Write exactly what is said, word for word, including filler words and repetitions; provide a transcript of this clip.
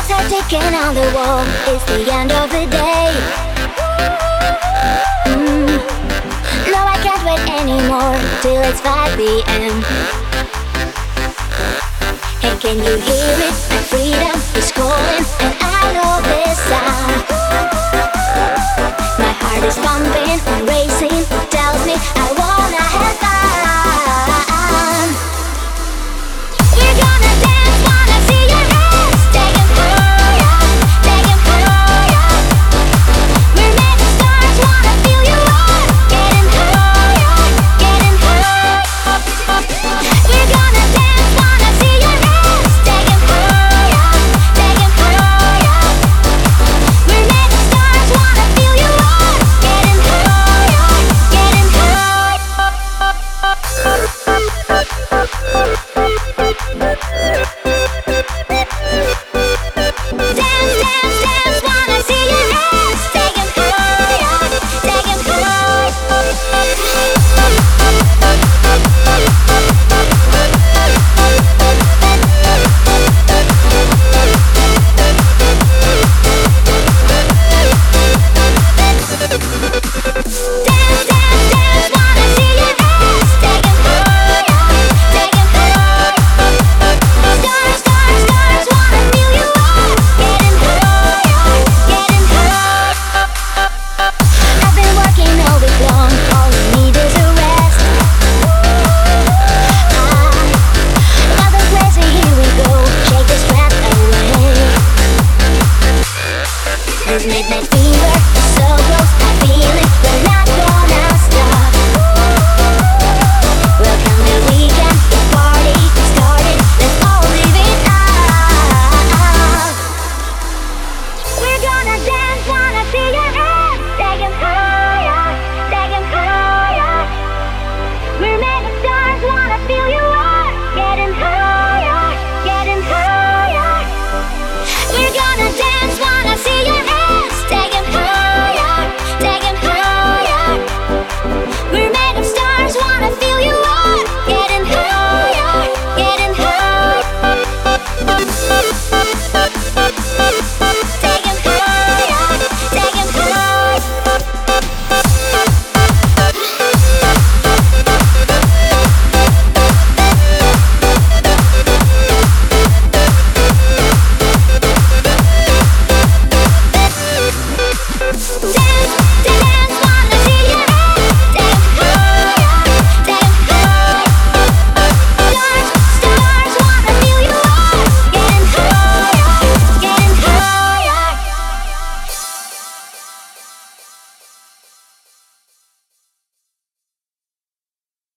Ticking on the wall, it's the end of the day. Mm. No, I can't wait anymore till it's five p.m. Hey, can you hear it? My freedom is calling, and I know this sound.